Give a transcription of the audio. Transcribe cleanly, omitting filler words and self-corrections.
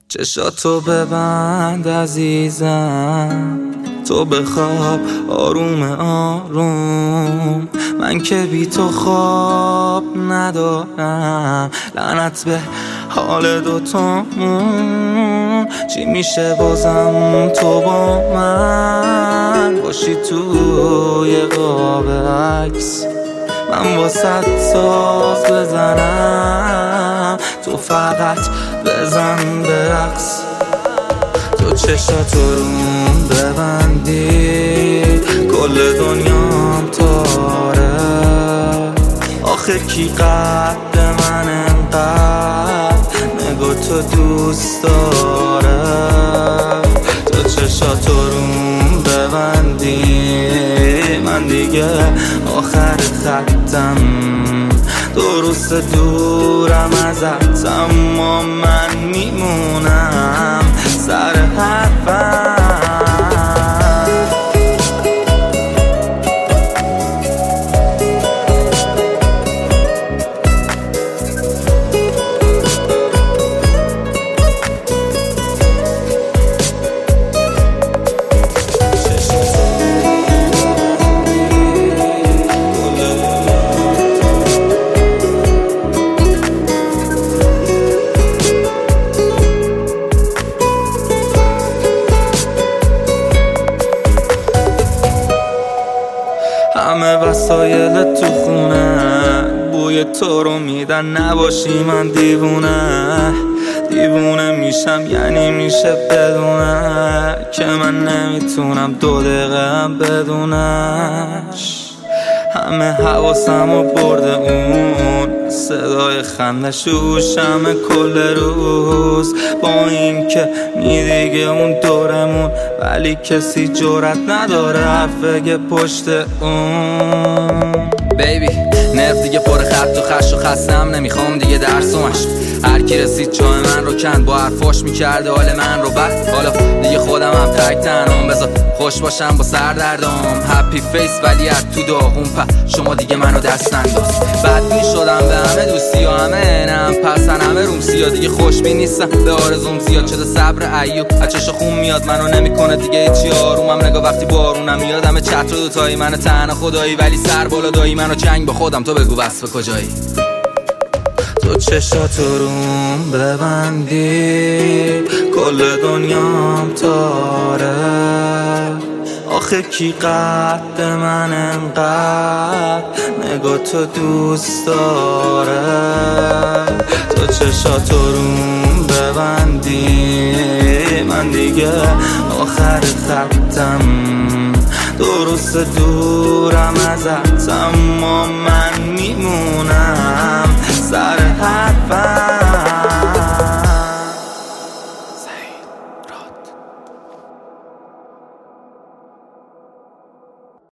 چشاتو ببند عزیزم، تو بخواب آروم آروم. من که بی تو خواب ندارم، لعنت به حال دوتامون. چی میشه بازم تو با من باشی توی قاب عکس، من واسه ساز بزنم، تو فقط بزن به رقص. تو چشاتو روم ببندی کل دنیام تاره، آخه کی قد من انقدر نگاه تو دوست داره. تو چشاتو روم ببندی من دیگه آخر خطم، دو روز دورم ازت اما من میمونم سر حرفم. همه وسایل تو خونه بوی تو رو میدن، نباشی من دیوونه میشم، یعنی میشه بدونه که من نمیتونم 2 دقیقه هم بدونش. همه حواسمو برده اون صدای خندش و شمع کل روز، با این که میدیگه اون دورمون ولی کسی جرأت نداره حرف بگه پشت اون. بیبی نرف دیگه پر خط و خش و خستم، نمیخوام دیگه درس و مشق. هر کی رسید جای من رو کند، با حرفاش میکرده حال من رو بد. حالا دیگه خودم هم تک تنم، بذار خوش باشم با سردردام. هپی فیس ولی از تو داغون، شما دیگه منو دست انداز. بدبین شدم به همه دوستی و همه نم، پس همه روم سیاه دیگه خوشبین نیستم، به آرزوم زیاد شده صبر ایوب. از چشم خون میاد منو نمیکنه دیگه هیچی آرومم، نگاه وقتی بارونم میاد همه چتر و دوتایی من تنها خدایی، ولی سر بالا دایی منو چنگ با خودم. تو بگو وصف کجایی؟ تو چشاتو روم ببندی کل دنیام تاره، آخه کی قد من انقدر نگاه تو دوست داره. تو چشاتو روم ببندی من دیگه آخر خطم، 2 روز دورم ازت اما من